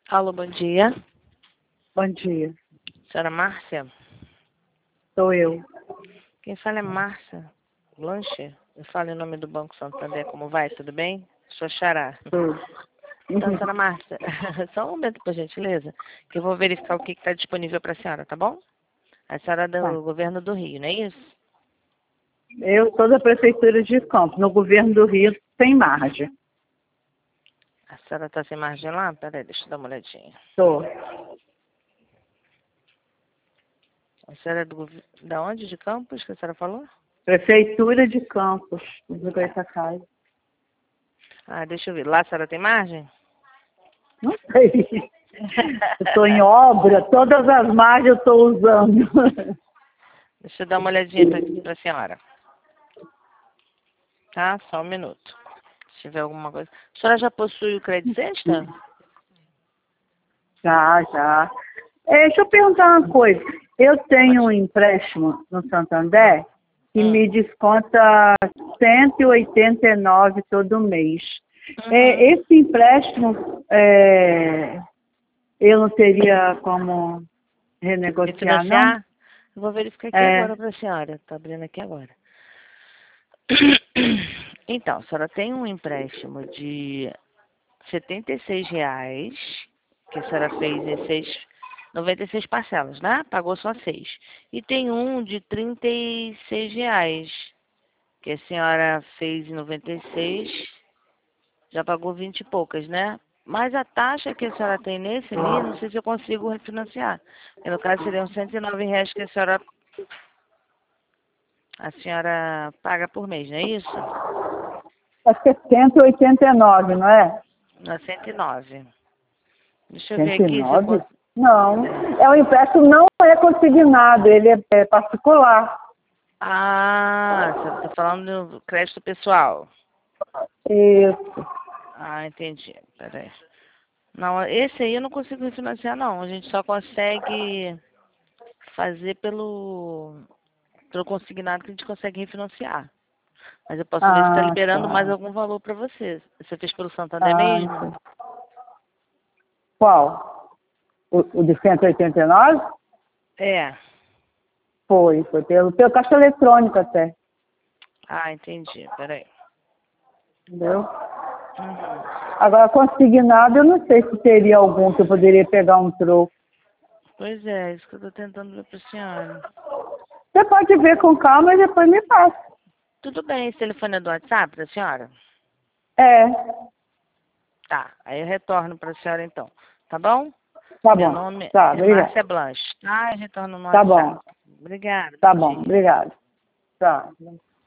Alô, bom dia. Bom dia, Senhora Márcia? sou eu. Quem fala é Márcia Blanche. Eu falo em nome do Banco Santander. Como vai? Tudo bem? Sou Xará. Sou. Então, senhora Márcia, só um momento, por gentileza, que eu vou verificar o que está disponível para a senhora, tá bom? A senhora é Tá. do governo do Rio, não é isso? Eu sou da Prefeitura de Campos, no governo do Rio, sem margem. A senhora está sem margem lá? Peraí, deixa eu dar uma olhadinha. Sou. A senhora é da onde? De Campos, que a senhora falou? Prefeitura de Campos, do Goitacazes. Ah, deixa eu ver. Lá a senhora tem margem? Não sei. Estou em obra, todas as margens eu estou usando. Deixa eu dar uma olhadinha para a senhora. Tá? Só um minuto. Se tiver alguma coisa. A senhora já possui o crédito extra? Já. Deixa eu perguntar uma coisa. Eu tenho um empréstimo no Santander que me desconta 189 todo mês. Esse empréstimo, eu não teria como renegociar, não? Refinanciar? Eu vou verificar aqui agora para a senhora. Está abrindo aqui agora. Então, a senhora tem um empréstimo de R$ 76, que a senhora fez em 96 parcelas, né? Pagou só 6. E tem um de R$ 36, que a senhora fez em 96, já pagou 20 e poucas, né? Mas a taxa que a senhora tem nesse ali, não sei se eu consigo refinanciar. Porque no caso seriam R$ 109 que a senhora paga por mês, não é isso? Acho que é 189, não é? Não, 109. Deixa eu ver aqui se eu 109? consigo. Não. O empréstimo não é consignado, ele é particular. Ah, você está falando do crédito pessoal. Isso. Ah, entendi. Peraí. Não, esse aí eu não consigo refinanciar, não. A gente só consegue fazer pelo consignado que a gente consegue refinanciar. Mas eu posso ver se está Ah, liberando mais tá. algum valor para você. Você fez pelo Santander mesmo? Entendi. Qual? O de 189? É. Foi pelo caixa eletrônico até. Ah, entendi. Peraí. Entendeu? Uhum. Agora, consignado, eu não sei se teria algum que eu poderia pegar um troco. Pois é, isso que eu estou tentando ver para a senhora. Você pode ver com calma e depois me passa. Tudo bem, esse telefone é do WhatsApp da senhora? É, Tá, aí eu retorno para a senhora então. Tá bom? tá Meu bom. nome Tá, é obrigada. Márcia Blanche. Tá, eu retorno no Tá WhatsApp. bom, Obrigada, tá bom bom, dia. obrigada. Tá.